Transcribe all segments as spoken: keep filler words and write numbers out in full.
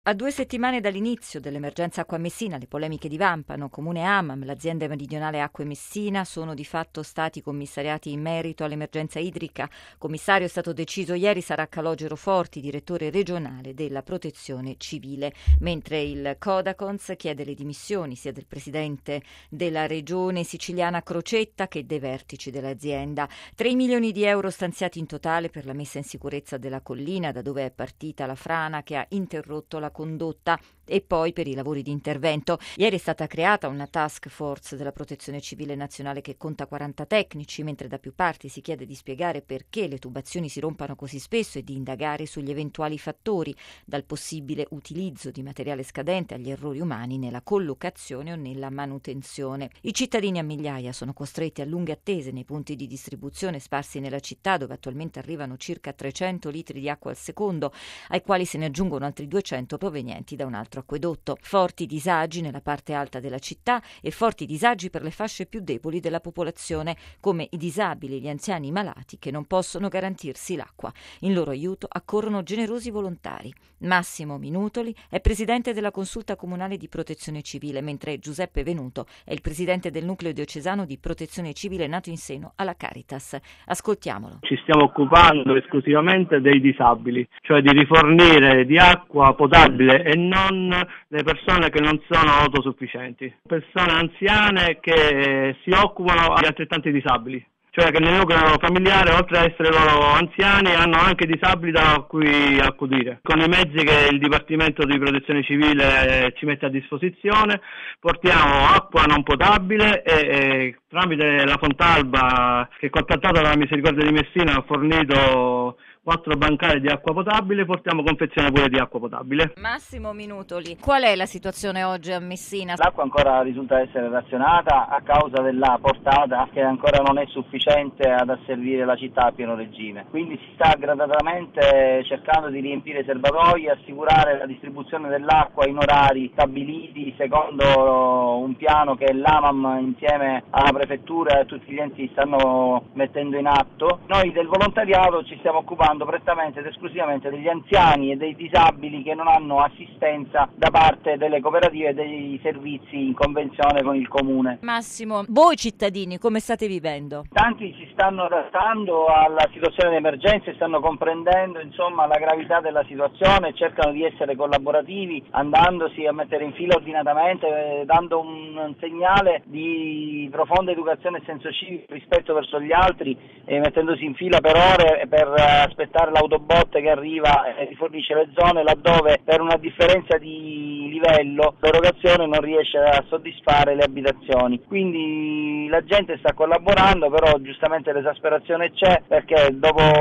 A due settimane dall'inizio dell'emergenza acqua Messina, le polemiche divampano. Comune Amam, l'azienda meridionale Acque Messina sono di fatto stati commissariati in merito all'emergenza idrica. Commissario è stato deciso ieri sarà Calogero Forti, direttore regionale della Protezione Civile, mentre il Codacons chiede le dimissioni sia del presidente della regione siciliana Crocetta che dei vertici dell'azienda. tre milioni di euro stanziati in totale per la messa in sicurezza della collina, da dove è partita la frana che ha interrotto la condotta, e poi per i lavori di intervento. Ieri è stata creata una task force della Protezione Civile Nazionale che conta quaranta tecnici, mentre da più parti si chiede di spiegare perché le tubazioni si rompano così spesso e di indagare sugli eventuali fattori, dal possibile utilizzo di materiale scadente agli errori umani nella collocazione o nella manutenzione. I cittadini a migliaia sono costretti a lunghe attese nei punti di distribuzione sparsi nella città, dove attualmente arrivano circa trecento litri di acqua al secondo, ai quali se ne aggiungono altri duecento provenienti da un altro acquedotto. Forti disagi nella parte alta della città e forti disagi per le fasce più deboli della popolazione, come i disabili e gli anziani malati che non possono garantirsi l'acqua. In loro aiuto accorrono generosi volontari. Massimo Minutoli è presidente della Consulta Comunale di Protezione Civile, mentre Giuseppe Venuto è il presidente del Nucleo Diocesano di Protezione Civile nato in seno alla Caritas. Ascoltiamolo. Ci stiamo occupando esclusivamente dei disabili, cioè di rifornire di acqua potabile e non le persone che non sono autosufficienti, persone anziane che si occupano di altrettanti disabili. Cioè che nel nucleo familiare, oltre ad essere loro anziani, hanno anche disabili da cui accudire. Con i mezzi che il Dipartimento di Protezione Civile ci mette a disposizione, portiamo acqua non potabile e, e tramite la Fontalba, che è contattata dalla Misericordia di Messina, ha fornito quattro bancari di acqua potabile, portiamo confezione pure di acqua potabile. Massimo Minutoli, qual è la situazione oggi a Messina? L'acqua ancora risulta essere razionata a causa della portata che ancora non è sufficiente ad asservire la città a pieno regime. Quindi si sta gradatamente cercando di riempire i serbatoi e assicurare la distribuzione dell'acqua in orari stabiliti secondo un piano che l'Amam insieme alla prefettura e a tutti gli enti stanno mettendo in atto. Noi del volontariato ci stiamo occupando prettamente ed esclusivamente degli anziani e dei disabili che non hanno assistenza da parte delle cooperative e dei servizi in convenzione con il comune. Massimo, voi cittadini come state vivendo? Tanti si stanno adattando alla situazione di emergenza e stanno comprendendo insomma la gravità della situazione e cercano di essere collaborativi, andandosi a mettere in fila ordinatamente, eh, dando un segnale di profonda educazione e senso civico, rispetto verso gli altri, e mettendosi in fila per ore per aspettare l'autobot che arriva e rifornisce le zone laddove per una differenza di livello l'erogazione non riesce a soddisfare le abitazioni. Quindi la gente sta collaborando, però giustamente l'esasperazione c'è perché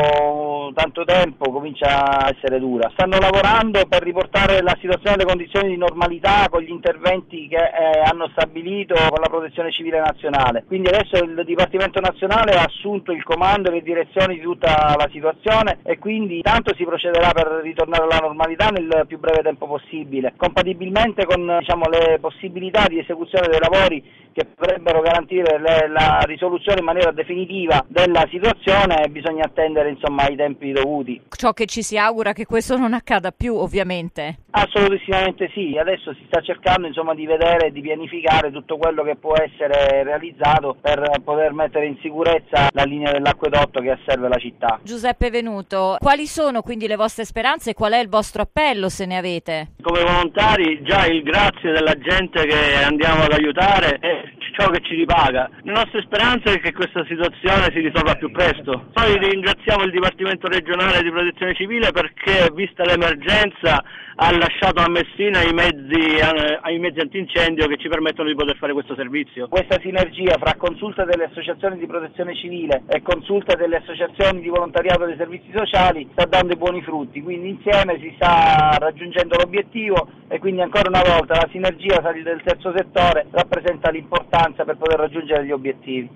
dopo tanto tempo comincia a essere dura. Stanno lavorando per riportare la situazione alle condizioni di normalità con gli interventi che eh, hanno stabilito con la Protezione Civile Nazionale. Quindi adesso il Dipartimento Nazionale ha assunto il comando e le direzioni di tutta la situazione e quindi tanto si procederà per ritornare alla normalità nel più breve tempo possibile, compatibilmente con diciamo, le possibilità di esecuzione dei lavori che potrebbero garantire le, la risoluzione in maniera definitiva della situazione. Bisogna attendere insomma i tempi dovuti. Ciò che ci si augura che questo non accada più, ovviamente. Assolutamente sì, adesso si sta cercando insomma di vedere e di pianificare tutto quello che può essere realizzato per poter mettere in sicurezza la linea dell'acquedotto che asserve la città. Giuseppe Venuto, quali sono quindi le vostre speranze e qual è il vostro appello, se ne avete? Come volontari già il grazie della gente che andiamo ad aiutare è ciò che ci ripaga. Le nostre speranze è che questa situazione si risolva più presto. Noi ringraziamo il Dipartimento regionale di Protezione Civile perché, vista l'emergenza, ha lasciato a Messina i mezzi, eh, i mezzi antincendio che ci permettono di poter fare questo servizio. Questa sinergia fra consulta delle associazioni di protezione civile e consulta delle associazioni di volontariato dei servizi sociali sta dando i buoni frutti, quindi insieme si sta raggiungendo l'obiettivo e quindi ancora una volta la sinergia del terzo settore rappresenta l'importanza per poter raggiungere gli obiettivi.